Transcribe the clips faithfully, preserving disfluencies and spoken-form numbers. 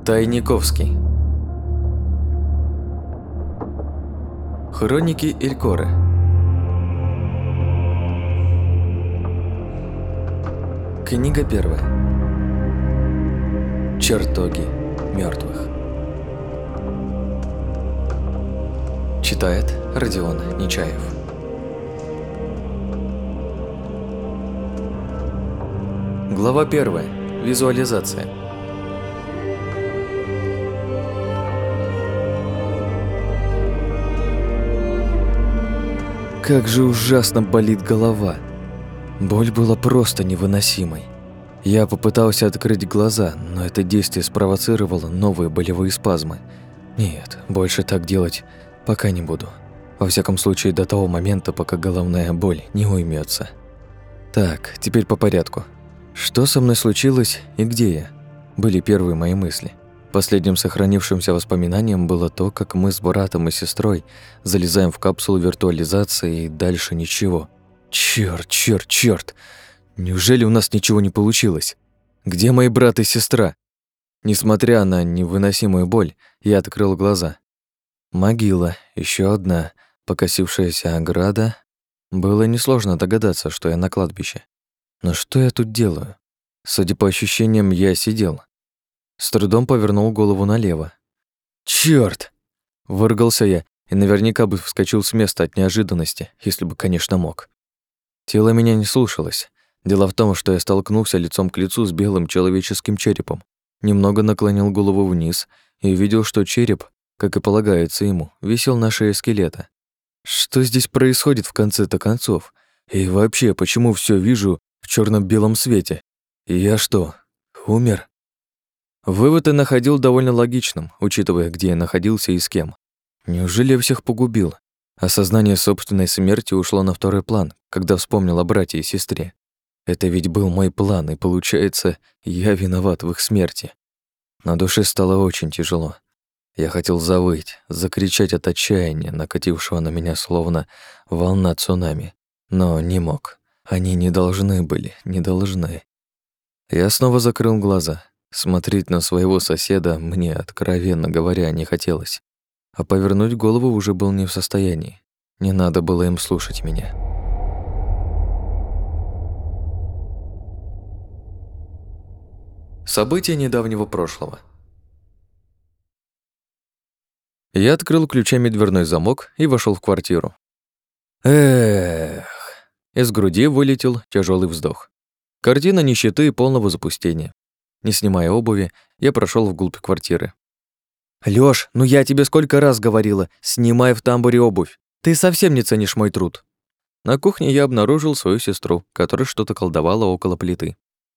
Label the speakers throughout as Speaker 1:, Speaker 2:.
Speaker 1: Тайниковский. Хроники Элькоры. Книга первая. Чертоги мертвых. Читает Родион Нечаев. Глава первая. Визуализация. Как же ужасно болит голова. Боль была просто невыносимой. Я попытался открыть глаза, но это действие спровоцировало новые болевые спазмы. Нет, больше так делать пока не буду. Во всяком случае, до того момента, пока головная боль не уймется. Так, теперь по порядку. Что со мной случилось и где я? Были первые мои мысли. Последним сохранившимся воспоминанием было то, как мы с братом и сестрой залезаем в капсулу виртуализации и дальше ничего. Чёрт, чёрт, чёрт! Неужели у нас ничего не получилось? Где мои брат и сестра? Несмотря на невыносимую боль, я открыл глаза. Могила, ещё одна, покосившаяся ограда. Было несложно догадаться, что я на кладбище. Но что я тут делаю? Судя по ощущениям, я сидел. С трудом повернул голову налево. «Чёрт!» – выругался я и наверняка бы вскочил с места от неожиданности, если бы, конечно, мог. Тело меня не слушалось. Дело в том, что я столкнулся лицом к лицу с белым человеческим черепом, немного наклонил голову вниз и увидел, что череп, как и полагается ему, висел на шее скелета. Что здесь происходит в конце-то концов? И вообще, почему всё вижу в чёрно-белом свете? И я что, умер? Вывод я находил довольно логичным, учитывая, где я находился и с кем. Неужели я всех погубил? Осознание собственной смерти ушло на второй план, когда вспомнил о брате и сестре. Это ведь был мой план, и получается, я виноват в их смерти. На душе стало очень тяжело. Я хотел завыть, закричать от отчаяния, накатившего на меня словно волна цунами, но не мог. Они не должны были, не должны. Я снова закрыл глаза. Смотреть на своего соседа мне, откровенно говоря, не хотелось. А повернуть голову уже был не в состоянии. Не надо было им слушать меня. События недавнего прошлого. Я открыл ключами дверной замок и вошел в квартиру. Эх, из груди вылетел тяжелый вздох. Картина нищеты и полного запустения. Не снимая обуви, я прошел вглубь квартиры. «Лёш, ну я тебе сколько раз говорила, снимай в тамбуре обувь. Ты совсем не ценишь мой труд». На кухне я обнаружил свою сестру, которая что-то колдовала около плиты.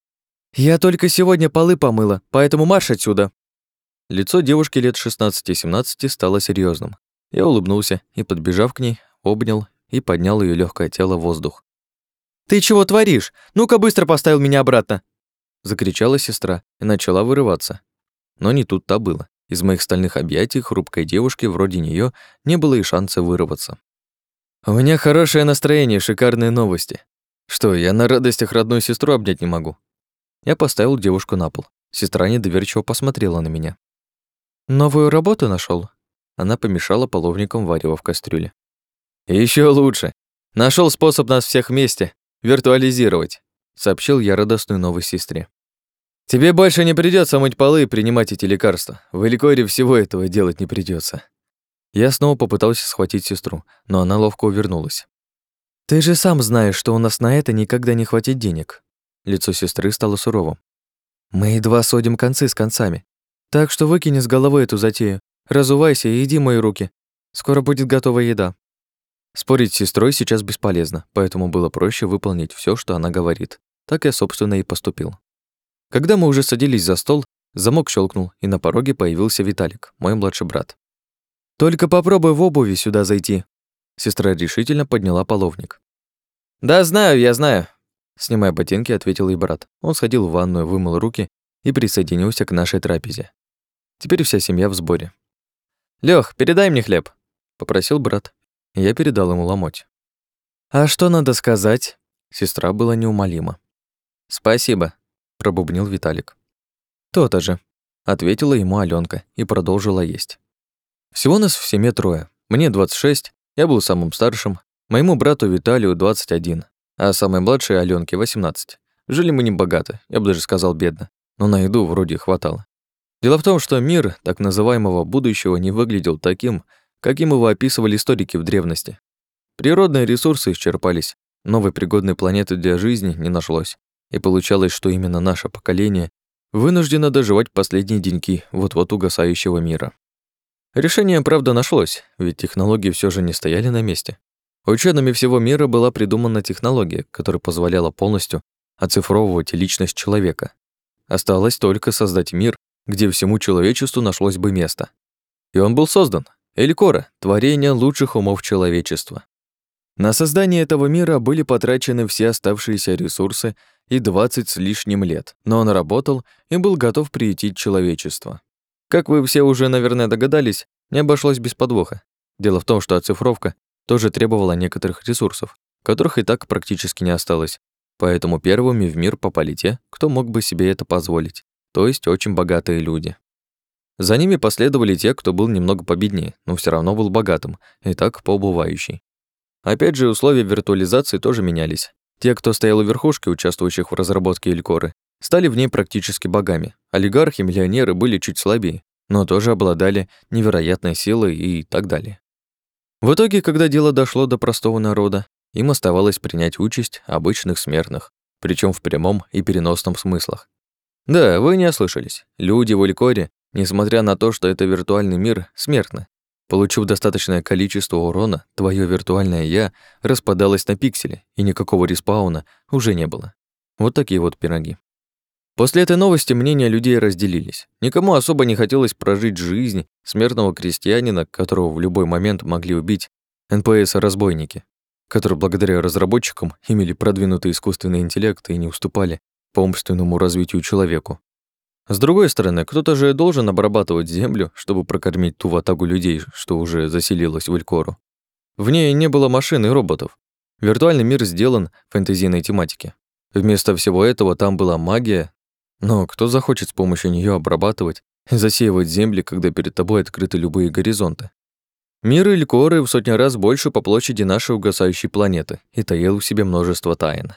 Speaker 1: «Я только сегодня полы помыла, поэтому марш отсюда». Лицо девушки лет шестнадцати-семнадцати стало серьезным. Я улыбнулся и, подбежав к ней, обнял и поднял ее легкое тело в воздух. «Ты чего творишь? Ну-ка быстро поставил меня обратно!» Закричала сестра и начала вырываться. Но не тут-то было. Из моих стальных объятий хрупкой девушки вроде неё не было и шанса вырваться. У меня хорошее настроение, шикарные новости. Что, я на радостях родную сестру обнять не могу? Я поставил девушку на пол. Сестра недоверчиво посмотрела на меня. «Новую работу нашёл?» Она помешала половником варево в кастрюле. «Ещё лучше. Нашёл способ нас всех вместе виртуализировать», сообщил я радостную новость сестре. «Тебе больше не придётся мыть полы и принимать эти лекарства. В Элькоре всего этого делать не придётся». Я снова попытался схватить сестру, но она ловко увернулась. «Ты же сам знаешь, что у нас на это никогда не хватит денег». Лицо сестры стало суровым. «Мы едва сводим концы с концами. Так что выкини с головы эту затею. Разувайся и иди мои руки. Скоро будет готова еда». Спорить с сестрой сейчас бесполезно, поэтому было проще выполнить всё, что она говорит. Так я, собственно, и поступил. Когда мы уже садились за стол, замок щелкнул, и на пороге появился Виталик, мой младший брат. «Только попробуй в обуви сюда зайти». Сестра решительно подняла половник. «Да знаю, я знаю», — снимая ботинки, ответил ей брат. Он сходил в ванную, вымыл руки и присоединился к нашей трапезе. Теперь вся семья в сборе. «Лёх, передай мне хлеб», — попросил брат. Я передал ему ломоть. «А что надо сказать?» Сестра была неумолима. «Спасибо», — пробубнил Виталик. «То-то же». ответила ему Алёнка и продолжила есть. Всего нас в семье трое. Мне двадцать шесть, я был самым старшим, моему брату Виталию двадцать один, а самой младшей Алёнке восемнадцать. Жили мы небогато, я бы даже сказал бедно, но на еду вроде хватало. Дело в том, что мир так называемого будущего не выглядел таким, каким его описывали историки в древности. Природные ресурсы исчерпались, новой пригодной планеты для жизни не нашлось, и получалось, что именно наше поколение вынуждено доживать последние деньки вот-вот угасающего мира. Решение, правда, нашлось, ведь технологии все же не стояли на месте. Учеными всего мира была придумана технология, которая позволяла полностью оцифровывать личность человека. Осталось только создать мир, где всему человечеству нашлось бы место. И он был создан. Элькора — творение лучших умов человечества. На создание этого мира были потрачены все оставшиеся ресурсы и двадцать с лишним лет, но он работал и был готов приютить человечество. Как вы все уже, наверное, догадались, не обошлось без подвоха. Дело в том, что оцифровка тоже требовала некоторых ресурсов, которых и так практически не осталось, поэтому первыми в мир попали те, кто мог бы себе это позволить, то есть очень богатые люди. За ними последовали те, кто был немного победнее, но все равно был богатым, и так поубывающий. Опять же, условия виртуализации тоже менялись. Те, кто стоял у верхушки, участвующих в разработке Элькоры, стали в ней практически богами. Олигархи, миллионеры были чуть слабее, но тоже обладали невероятной силой и так далее. В итоге, когда дело дошло до простого народа, им оставалось принять участь обычных смертных, причем в прямом и переносном смыслах. Да, вы не ослышались. Люди в Элькоре, несмотря на то, что это виртуальный мир, смертны. Получив достаточное количество урона, твое виртуальное «я» распадалось на пиксели, и никакого респауна уже не было. Вот такие вот пироги. После этой новости мнения людей разделились. Никому особо не хотелось прожить жизнь смертного крестьянина, которого в любой момент могли убить эн пэ эс-разбойники, которые благодаря разработчикам имели продвинутый искусственный интеллект и не уступали по умственному развитию человеку. С другой стороны, кто-то же должен обрабатывать землю, чтобы прокормить ту ватагу людей, что уже заселилась в Элькору. В ней не было машин и роботов. Виртуальный мир сделан в фэнтезийной тематике. Вместо всего этого там была магия, но кто захочет с помощью нее обрабатывать и засеивать земли, когда перед тобой открыты любые горизонты? Мир Элькоры в сотни раз больше по площади нашей угасающей планеты и таил в себе множество тайн.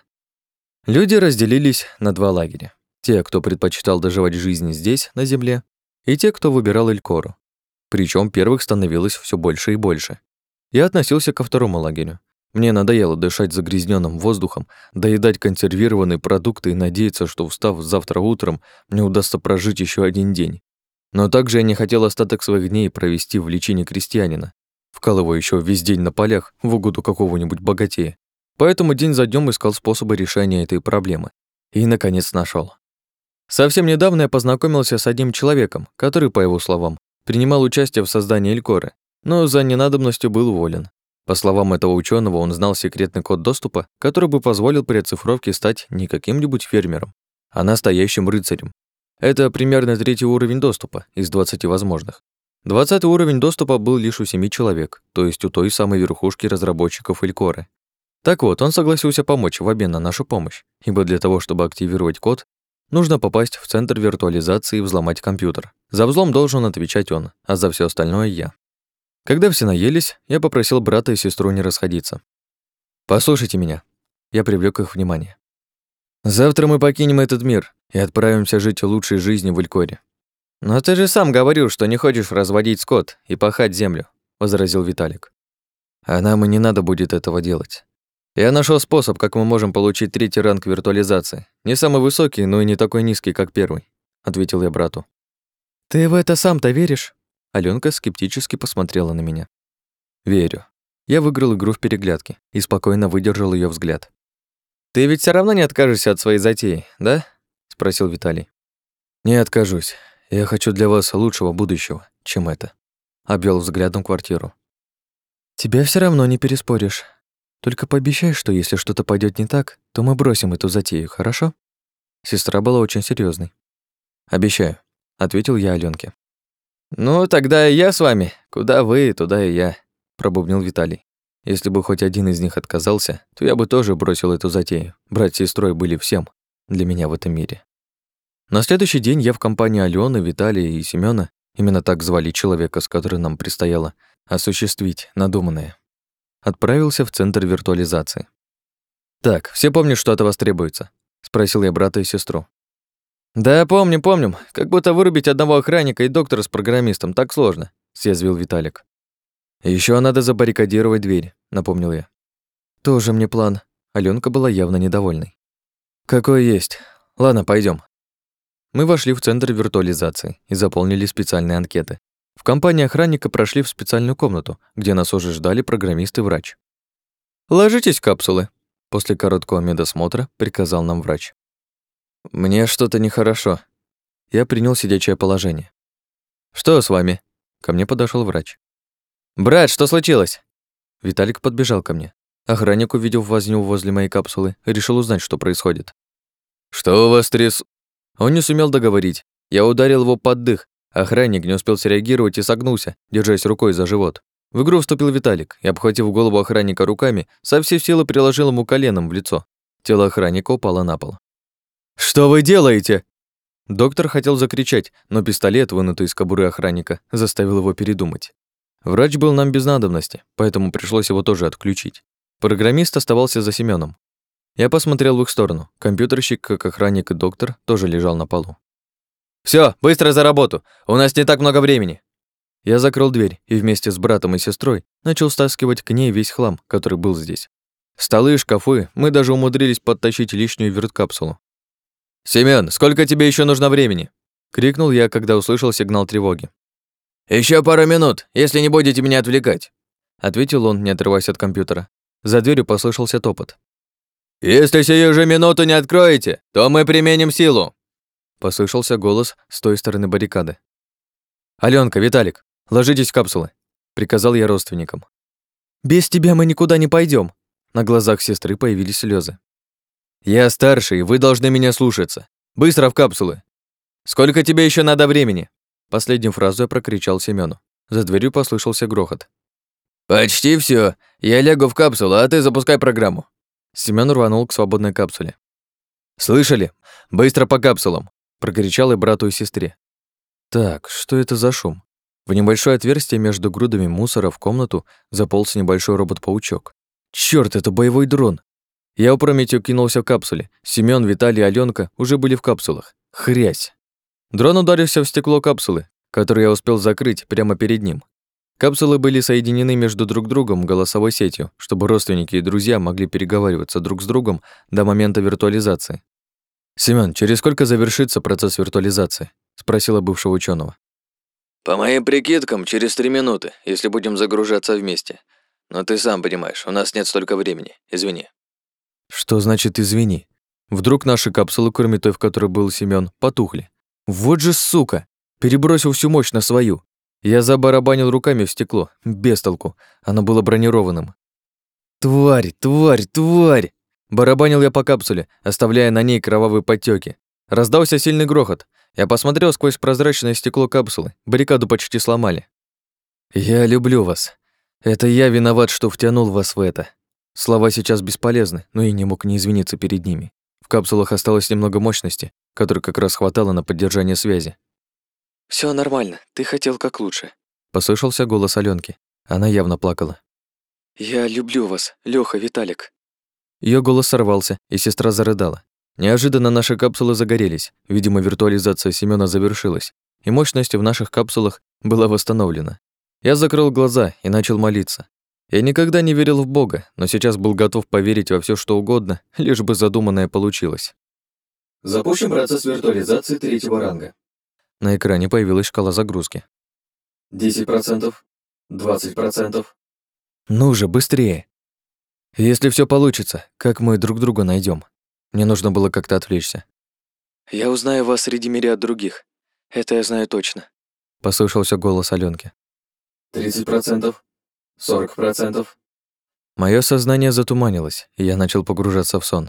Speaker 1: Люди разделились на два лагеря. Те, кто предпочитал доживать жизнь здесь, на Земле, и те, кто выбирал Элькору. Причем первых становилось все больше и больше. Я относился ко второму лагерю. Мне надоело дышать загрязненным воздухом, доедать консервированные продукты и надеяться, что, встав завтра утром, мне удастся прожить еще один день. Но также я не хотел остаток своих дней провести в личине крестьянина, вкалывающего весь день на полях в угоду какого-нибудь богатея. Поэтому день за днем искал способы решения этой проблемы. И, наконец, нашел. Совсем недавно я познакомился с одним человеком, который, по его словам, принимал участие в создании Элькоры, но за ненадобностью был уволен. По словам этого ученого, он знал секретный код доступа, который бы позволил при оцифровке стать не каким-нибудь фермером, а настоящим рыцарем. Это примерно третий уровень доступа из двадцати возможных. Двадцатый уровень доступа был лишь у семи человек, то есть у той самой верхушки разработчиков Элькоры. Так вот, он согласился помочь в обмен на нашу помощь, ибо для того, чтобы активировать код, нужно попасть в центр виртуализации и взломать компьютер. За взлом должен отвечать он, а за все остальное я. Когда все наелись, я попросил брата и сестру не расходиться. «Послушайте меня». Я привлек их внимание. «Завтра мы покинем этот мир и отправимся жить лучшей жизнью в Элькоре». «Но ты же сам говорил, что не хочешь разводить скот и пахать землю», — возразил Виталик. «А нам и не надо будет этого делать. Я нашел способ, как мы можем получить третий ранг виртуализации. Не самый высокий, но и не такой низкий, как первый», — ответил я брату. «Ты в это сам-то веришь?» Алёнка скептически посмотрела на меня. «Верю». Я выиграл игру в переглядке и спокойно выдержал её взгляд. «Ты ведь всё равно не откажешься от своей затеи, да?» — спросил Виталий. «Не откажусь. Я хочу для вас лучшего будущего, чем это». Обвёл взглядом квартиру. «Тебя всё равно не переспоришь. Только пообещай, что если что-то пойдёт не так, то мы бросим эту затею, хорошо?» Сестра была очень серьёзной. «Обещаю», — ответил я Алёнке. «Ну, тогда и я с вами. Куда вы, туда и я», — пробубнил Виталий. Если бы хоть один из них отказался, то я бы тоже бросил эту затею. Брат с сестрой были всем для меня в этом мире. На следующий день я в компании Алены, Виталия и Семёна, именно так звали человека, с которым нам предстояло осуществить надуманное, отправился в центр виртуализации. «Так, все помнят, что от вас требуется?» — спросил я брата и сестру. «Да, помним, помним. Как будто вырубить одного охранника и доктора с программистом так сложно», — съязвил Виталик. Еще надо забаррикадировать дверь», — напомнил я. «Тоже мне план». Алёнка была явно недовольной. «Какой есть. Ладно, пойдем. Мы вошли в центр виртуализации и заполнили специальные анкеты. В компании охранника прошли в специальную комнату, где нас уже ждали программист и врач. «Ложитесь в капсулы», — после короткого медосмотра приказал нам врач. «Мне что-то нехорошо». Я принял сидячее положение. «Что с вами?» Ко мне подошел врач. «Брат, что случилось?» Виталик подбежал ко мне. Охранник, увидев возню возле моей капсулы, решил узнать, что происходит. «Что у вас тряс...» Он не сумел договорить. Я ударил его под дых. Охранник не успел среагировать и согнулся, держась рукой за живот. В игру вступил Виталик и, обхватив голову охранника руками, со всей силы приложил ему коленом в лицо. Тело охранника упало на пол. «Что вы делаете?» Доктор хотел закричать, но пистолет, вынутый из кобуры охранника, заставил его передумать. Врач был нам без надобности, поэтому пришлось его тоже отключить. Программист оставался за Семёном. Я посмотрел в их сторону. Компьютерщик, как охранник и доктор, тоже лежал на полу. «Всё, быстро за работу! У нас не так много времени!» Я закрыл дверь и вместе с братом и сестрой начал стаскивать к ней весь хлам, который был здесь. Столы и шкафы, мы даже умудрились подтащить лишнюю верткапсулу. «Семён, сколько тебе ещё нужно времени?» — крикнул я, когда услышал сигнал тревоги. «Ещё пару минут, если не будете меня отвлекать», — ответил он, не отрываясь от компьютера. За дверью послышался топот. «Если сию же минуту не откроете, то мы применим силу!» Послышался голос с той стороны баррикады. «Алёнка, Виталик, ложитесь в капсулы», — приказал я родственникам. «Без тебя мы никуда не пойдём». На глазах сестры появились слёзы. «Я старший, вы должны меня слушаться. Быстро в капсулы. Сколько тебе ещё надо времени?» Последнюю фразу я прокричал Семёну. За дверью послышался грохот. «Почти всё. Я лягу в капсулу, а ты запускай программу». Семён рванул к свободной капсуле. «Слышали? Быстро по капсулам!» — прокричал и брату и сестре. Так, что это за шум? В небольшое отверстие между грудами мусора в комнату заполз небольшой робот-паучок. Чёрт, это боевой дрон! Я опрометью кинулся в капсуле. Семён, Виталий и Алёнка уже были в капсулах. Хрясь! Дрон ударился в стекло капсулы, которое я успел закрыть прямо перед ним. Капсулы были соединены между друг другом голосовой сетью, чтобы родственники и друзья могли переговариваться друг с другом до момента виртуализации. «Семён, через сколько завершится процесс виртуализации?» — спросила бывшего ученого. «По моим прикидкам, через три минуты, если будем загружаться вместе. Но ты сам понимаешь, у нас нет столько времени. Извини». «Что значит «извини»? Вдруг наши капсулы, кроме той, в которой был Семён, потухли? Вот же сука! Перебросил всю мощь на свою. Я забарабанил руками в стекло, без толку, оно было бронированным. «Тварь, тварь, тварь!» Барабанил я по капсуле, оставляя на ней кровавые подтёки. Раздался сильный грохот. Я посмотрел сквозь прозрачное стекло капсулы, баррикаду почти сломали. «Я люблю вас. Это я виноват, что втянул вас в это». Слова сейчас бесполезны, но я не мог не извиниться перед ними. В капсулах осталось немного мощности, которой как раз хватало на поддержание связи. «Всё нормально, ты хотел как лучше», — послышался голос Алёнки. Она явно плакала. «Я люблю вас, Лёха, Виталик». Её голос сорвался, и сестра зарыдала. Неожиданно наши капсулы загорелись. Видимо, виртуализация Семёна завершилась, и мощность в наших капсулах была восстановлена. Я закрыл глаза и начал молиться. Я никогда не верил в Бога, но сейчас был готов поверить во всё, что угодно, лишь бы задуманное получилось.
Speaker 2: Запущен процесс виртуализации третьего ранга.
Speaker 1: На экране появилась шкала загрузки.
Speaker 2: десять процентов, двадцать процентов.
Speaker 1: Ну же, быстрее. Если всё получится, как мы друг друга найдём? Мне нужно было как-то отвлечься. «Я узнаю вас среди мириад других. Это я знаю точно», — послышался голос Алёнки.
Speaker 2: тридцать процентов, сорок процентов.
Speaker 1: Моё сознание затуманилось, и я начал погружаться в сон.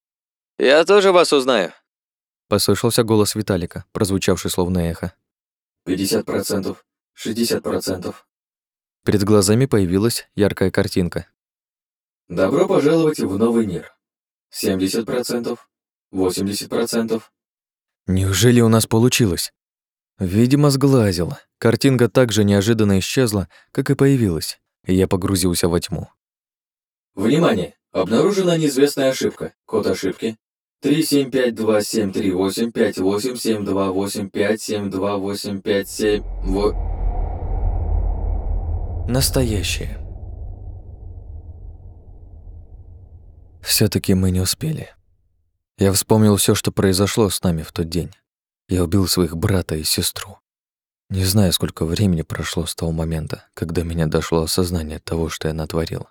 Speaker 3: «Я тоже вас узнаю»,
Speaker 1: — послышался голос Виталика, прозвучавший словно эхо.
Speaker 2: пятьдесят процентов, шестьдесят процентов.
Speaker 1: Перед глазами появилась яркая картинка.
Speaker 2: Добро пожаловать в новый мир. семьдесят процентов, восемьдесят процентов.
Speaker 1: Неужели у нас получилось? Видимо, сглазил. Картинка так же неожиданно исчезла, как и появилась, и я погрузился во тьму.
Speaker 2: Внимание! Обнаружена неизвестная ошибка. Код ошибки три семь пять два семь три восемь пять восемь семь два восемь пять семь два восемь пять семь во...
Speaker 1: Настоящее. Всё-таки мы не успели. Я вспомнил всё, что произошло с нами в тот день. Я убил своих брата и сестру. Не знаю, сколько времени прошло с того момента, когда меня дошло осознание того, что я натворил.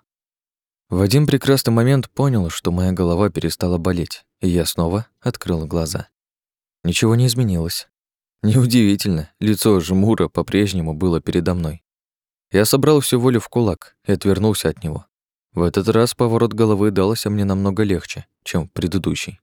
Speaker 1: В один прекрасный момент понял, что моя голова перестала болеть, и я снова открыл глаза. Ничего не изменилось. Неудивительно, лицо Жмура по-прежнему было передо мной. Я собрал всю волю в кулак и отвернулся от него. В этот раз поворот головы дался мне намного легче, чем в предыдущий.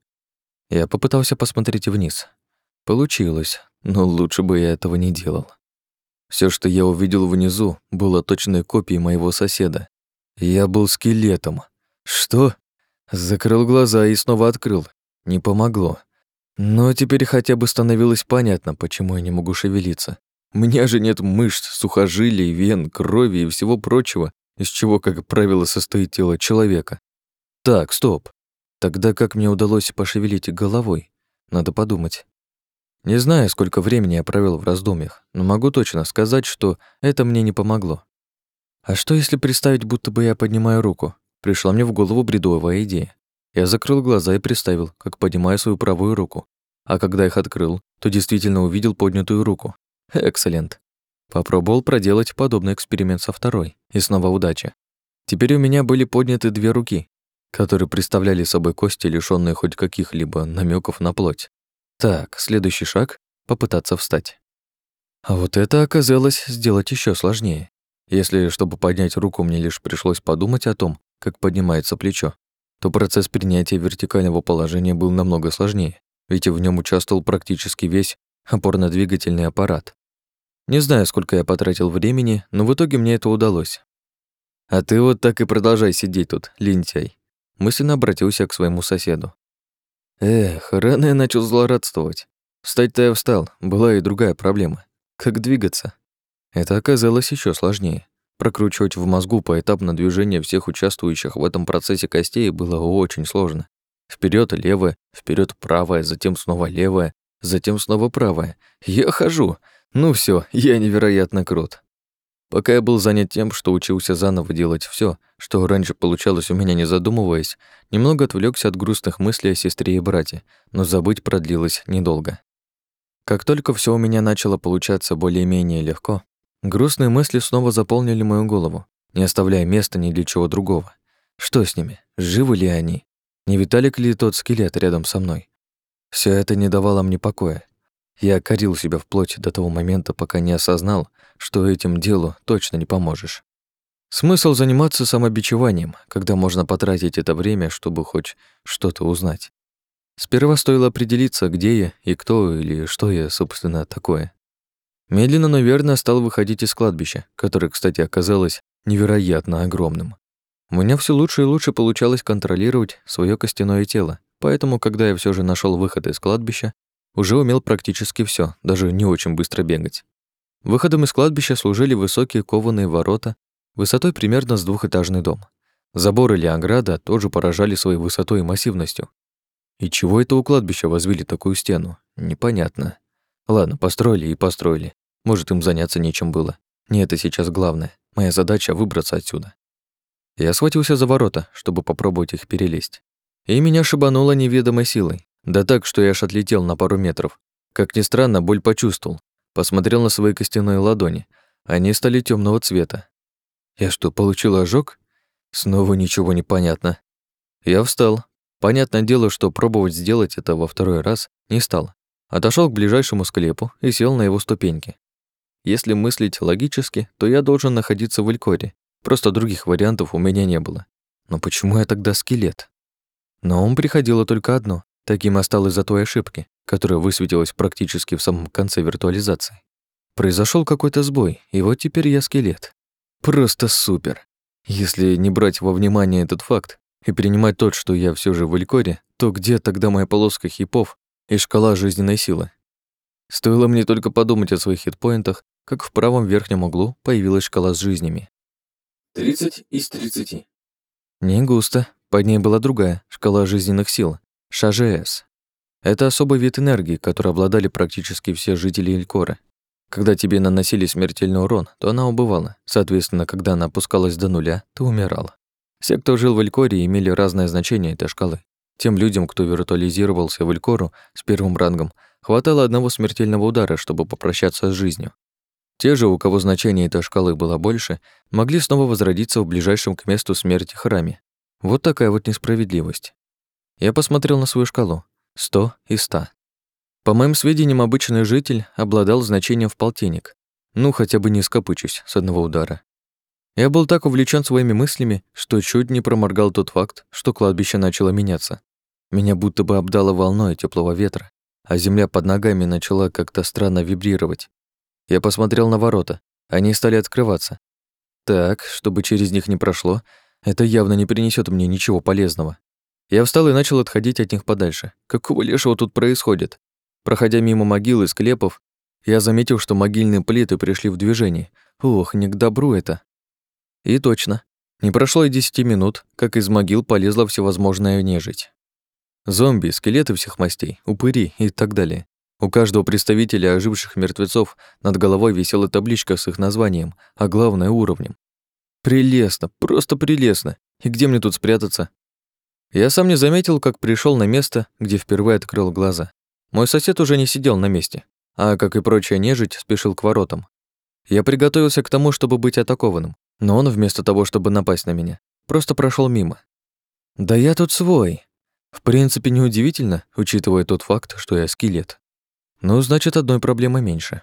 Speaker 1: Я попытался посмотреть вниз. Получилось, но лучше бы я этого не делал. Всё, что я увидел внизу, было точной копией моего соседа. Я был скелетом. Что? Закрыл глаза и снова открыл. Не помогло. Но теперь хотя бы становилось понятно, почему я не могу шевелиться. У меня же нет мышц, сухожилий, вен, крови и всего прочего, из чего, как правило, состоит тело человека. Так, стоп. Тогда как мне удалось пошевелить головой? Надо подумать. Не знаю, сколько времени я провел в раздумьях, но могу точно сказать, что это мне не помогло. А что, если представить, будто бы я поднимаю руку? Пришла мне в голову бредовая идея. Я закрыл глаза и представил, как поднимаю свою правую руку. А когда их открыл, то действительно увидел поднятую руку. Экселлент. Попробовал проделать подобный эксперимент со второй, и снова удача. Теперь у меня были подняты две руки, которые представляли собой кости, лишённые хоть каких-либо намёков на плоть. Так, следующий шаг — попытаться встать. А вот это оказалось сделать ещё сложнее. Если, чтобы поднять руку, мне лишь пришлось подумать о том, как поднимается плечо, то процесс принятия вертикального положения был намного сложнее, ведь в нём участвовал практически весь опорно-двигательный аппарат. Не знаю, сколько я потратил времени, но в итоге мне это удалось. «А ты вот так и продолжай сидеть тут, лентяй», мысленно обратился к своему соседу. Эх, рано я начал злорадствовать. Встать-то я встал, была и другая проблема. Как двигаться? Это оказалось ещё сложнее. Прокручивать в мозгу поэтапно движение всех участвующих в этом процессе костей было очень сложно. Вперёд левое, вперёд правое, затем снова левое, затем снова правое. Я хожу. Ну всё, я невероятно крут. Пока я был занят тем, что учился заново делать всё, что раньше получалось у меня не задумываясь, немного отвлёкся от грустных мыслей о сестре и брате, но забыть продлилось недолго. Как только всё у меня начало получаться более-менее легко, грустные мысли снова заполнили мою голову, не оставляя места ни для чего другого. Что с ними? Живы ли они? Не Виталик ли тот скелет рядом со мной? Всё это не давало мне покоя. Я корил себя вплоть до того момента, пока не осознал, что этим делу точно не поможешь. Смысл заниматься самобичеванием, когда можно потратить это время, чтобы хоть что-то узнать. Сперва стоило определиться, где я и кто или что я, собственно, такое. Медленно, но верно стал выходить из кладбища, которое, кстати, оказалось невероятно огромным. У меня все лучше и лучше получалось контролировать свое костяное тело, поэтому, когда я все же нашел выход из кладбища, уже умел практически все, даже не очень быстро бегать. Выходом из кладбища служили высокие кованые ворота, высотой примерно с двухэтажный дом. Забор или ограда тоже поражали своей высотой и массивностью. И чего это у кладбища возвели такую стену? Непонятно. Ладно, построили и построили. Может, им заняться нечем было. Не это сейчас главное. Моя задача — выбраться отсюда. Я схватился за ворота, чтобы попробовать их перелезть. И меня шибануло неведомой силой. Да так, что я аж отлетел на пару метров. Как ни странно, боль почувствовал. Посмотрел на свои костяные ладони. Они стали темного цвета. Я что, получил ожог? Снова ничего не понятно. Я встал. Понятное дело, что пробовать сделать это во второй раз не стал. Отошел к ближайшему склепу и сел на его ступеньки. Если мыслить логически, то я должен находиться в Элькоре. Просто других вариантов у меня не было. Но почему я тогда скелет? На ум приходило только одно. Таким осталось за той ошибки, которая высветилась практически в самом конце виртуализации. Произошел какой-то сбой, и вот теперь я скелет. Просто супер. Если не брать во внимание этот факт и принимать тот, что я все же в Элькоре, то где тогда моя полоска хипов, и шкала жизненной силы. Стоило мне только подумать о своих хитпоинтах, как в правом верхнем углу появилась шкала с жизнями.
Speaker 2: тридцать из тридцати.
Speaker 1: Не густо. Под ней была другая, шкала жизненных сил, ШЖС. Это особый вид энергии, которой обладали практически все жители Элькора. Когда тебе наносили смертельный урон, то она убывала. Соответственно, когда она опускалась до нуля, ты умирала. Все, кто жил в Элькоре, имели разное значение этой шкалы. Тем людям, кто виртуализировался в Элькору с первым рангом, хватало одного смертельного удара, чтобы попрощаться с жизнью. Те же, у кого значение этой шкалы было больше, могли снова возродиться в ближайшем к месту смерти храме. Вот такая вот несправедливость. Я посмотрел на свою шкалу. сто из ста. По моим сведениям, обычный житель обладал значением в полтинник. Ну, хотя бы не скопычусь с одного удара. Я был так увлечен своими мыслями, что чуть не проморгал тот факт, что кладбище начало меняться. Меня будто бы обдало волной теплого ветра, а земля под ногами начала как-то странно вибрировать. Я посмотрел на ворота. Они стали открываться. Так, чтобы через них не прошло, это явно не принесет мне ничего полезного. Я встал и начал отходить от них подальше. Какого лешего тут происходит? Проходя мимо могил и склепов, я заметил, что могильные плиты пришли в движение. Ох, не к добру это. И точно. Не прошло и десяти минут, как из могил полезла всевозможная нежить. Зомби, скелеты всех мастей, упыри и так далее. У каждого представителя оживших мертвецов над головой висела табличка с их названием, а главное — уровнем. Прелестно, просто прелестно. И где мне тут спрятаться? Я сам не заметил, как пришел на место, где впервые открыл глаза. Мой сосед уже не сидел на месте, а, как и прочая нежить, спешил к воротам. Я приготовился к тому, чтобы быть атакованным, но он, вместо того, чтобы напасть на меня, просто прошел мимо. Да я тут свой. В принципе, неудивительно, учитывая тот факт, что я скелет. Ну, значит, одной проблемы меньше.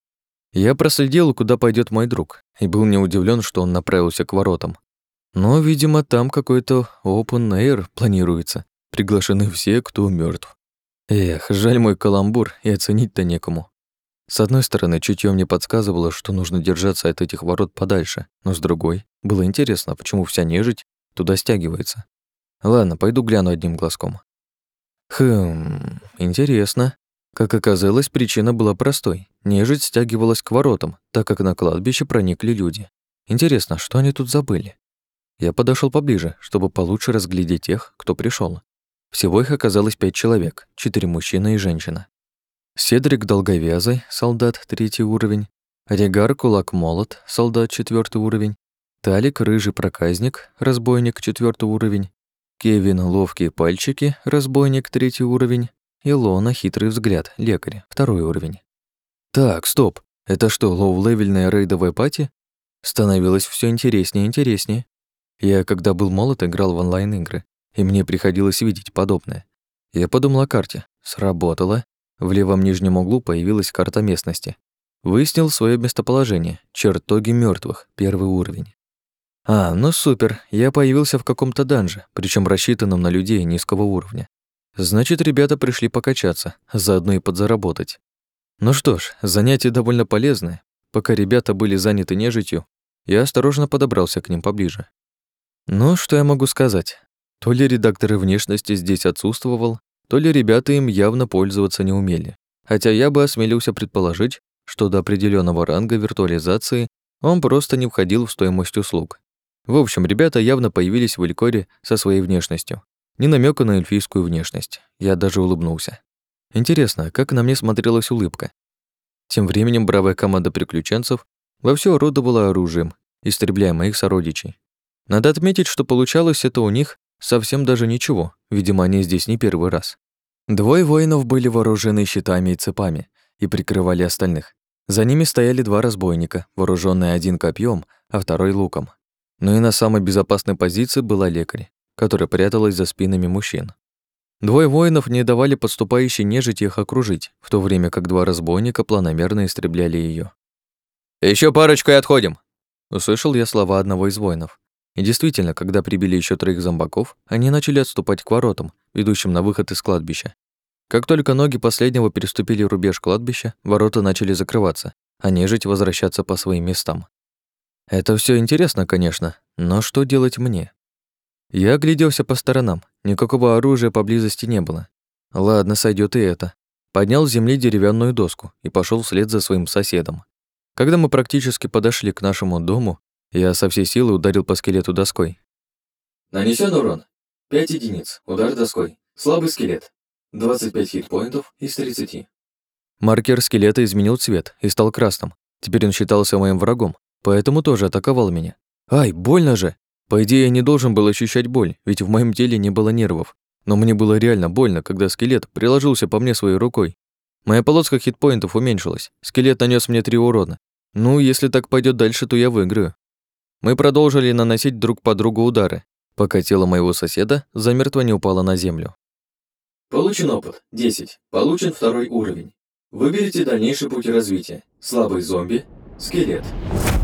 Speaker 1: Я проследил, куда пойдет мой друг, и был не удивлен, что он направился к воротам. Но, видимо, там какой-то open air планируется. Приглашены все, кто мертв. Эх, жаль мой каламбур, и оценить-то некому. С одной стороны, чутьё мне подсказывало, что нужно держаться от этих ворот подальше, но с другой, было интересно, почему вся нежить туда стягивается. Ладно, пойду гляну одним глазком. Хм, интересно. Как оказалось, причина была простой. Нежить стягивалась к воротам, так как на кладбище проникли люди. Интересно, что они тут забыли? Я подошел поближе, чтобы получше разглядеть тех, кто пришел. Всего их оказалось пять человек, четыре мужчины и женщина. Седрик Долговязый, солдат, третий уровень. Регар Кулак-Молот, солдат, четвертый уровень. Талик Рыжий Проказник, разбойник, четвертый уровень. Кевин Ловкие Пальчики, разбойник, третий уровень. Илона Хитрый Взгляд, лекарь, второй уровень. Так, стоп, это что, лоу-левельная рейдовая пати? Становилось все интереснее и интереснее. Я, когда был молод, играл в онлайн-игры, и мне приходилось видеть подобное. Я подумал о карте. Сработало. В левом нижнем углу появилась карта местности. Выяснил свое местоположение. Чертоги мертвых, первый уровень. А, ну супер, я появился в каком-то данже, причем рассчитанном на людей низкого уровня. Значит, ребята пришли покачаться, заодно и подзаработать. Ну что ж, занятие довольно полезное. Пока ребята были заняты нежитью, я осторожно подобрался к ним поближе. Ну, что я могу сказать? То ли редактор внешности здесь отсутствовал, то ли ребята им явно пользоваться не умели. Хотя я бы осмелился предположить, что до определенного ранга виртуализации он просто не входил в стоимость услуг. В общем, ребята явно появились в Элькоре со своей внешностью. Ни намека на эльфийскую внешность. Я даже улыбнулся. Интересно, как на мне смотрелась улыбка. Тем временем бравая команда приключенцев вовсю орудовала оружием, истребляя моих сородичей. Надо отметить, что получалось это у них совсем даже ничего, видимо, они здесь не первый раз. Двое воинов были вооружены щитами и цепами и прикрывали остальных. За ними стояли два разбойника, вооруженные один копьем, а второй луком. Ну и на самой безопасной позиции была лекарь, которая пряталась за спинами мужчин. Двое воинов не давали подступающей нежити их окружить, в то время как два разбойника планомерно истребляли ее.
Speaker 3: Еще парочку и отходим!»
Speaker 1: Услышал я слова одного из воинов. И действительно, когда прибили еще троих зомбаков, они начали отступать к воротам, ведущим на выход из кладбища. Как только ноги последнего переступили рубеж кладбища, ворота начали закрываться, а нежить возвращаться по своим местам. Это все интересно, конечно, но что делать мне? Я огляделся по сторонам, никакого оружия поблизости не было. Ладно, сойдет и это. Поднял с земли деревянную доску и пошел вслед за своим соседом. Когда мы практически подошли к нашему дому, я со всей силы ударил по скелету доской.
Speaker 2: Нанесен урон. пять единиц. Удар доской. Слабый скелет. двадцать пять хитпоинтов из тридцати.
Speaker 1: Маркер скелета изменил цвет и стал красным. Теперь он считался моим врагом, поэтому тоже атаковал меня. Ай, больно же! По идее, я не должен был ощущать боль, ведь в моем теле не было нервов. Но мне было реально больно, когда скелет приложился по мне своей рукой. Моя полоска хитпоинтов уменьшилась. Скелет нанес мне три урона. Ну, если так пойдет дальше, то я выиграю. Мы продолжили наносить друг по другу удары, пока тело моего соседа замертво не упало на землю.
Speaker 2: Получен опыт. десять. Получен второй уровень. Выберите дальнейший путь развития. Слабый зомби. Скелет.